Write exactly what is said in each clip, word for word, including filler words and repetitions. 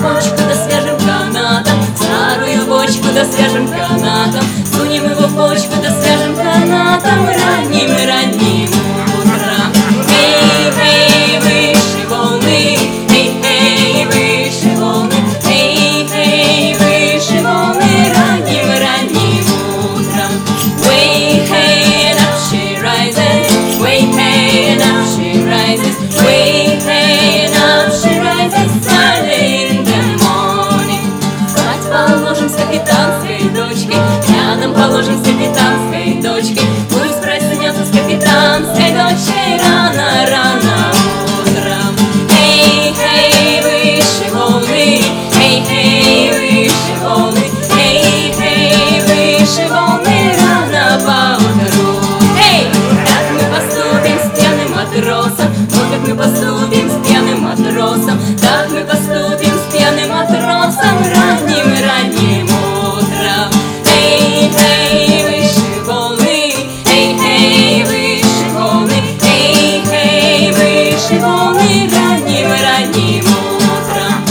бочку да свяжем канатом, старую бочку да свяжем канатом, сунем его в бочку да свяжем канатом ранним-ранним утром. Эй, эй, выше волны, эй, эй, выше волны, эй, эй, выше волны ранним-ранним утром. Way, hey, and up she rises, way, hey, and up she rises, way, hey, and up she rises early in the morning. Спать положим с капитанской дочкой, рядом положим с капитанской дочкой, пусть проснется с капитанской дочкой рано-рано утром. Эй, эй, выше волны, эй, эй, выше волны, эй, эй, выше волны рано поутру. Эй, как мы поступим с пьяным матросом, вот как мы поступим с пьяным матросом, так мы поступим с пьяным матросом ранним-ранним утром. Эй, эй, выше волны, эй, эй, выше волны, эй, эй, выше волны ранним-ранним утром.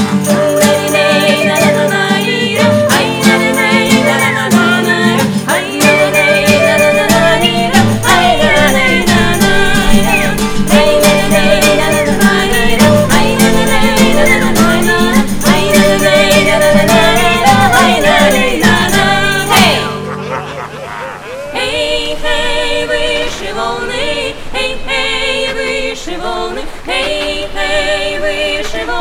Эй, эй, выше волны, эй, эй, выше волны, эй, эй, выше волны.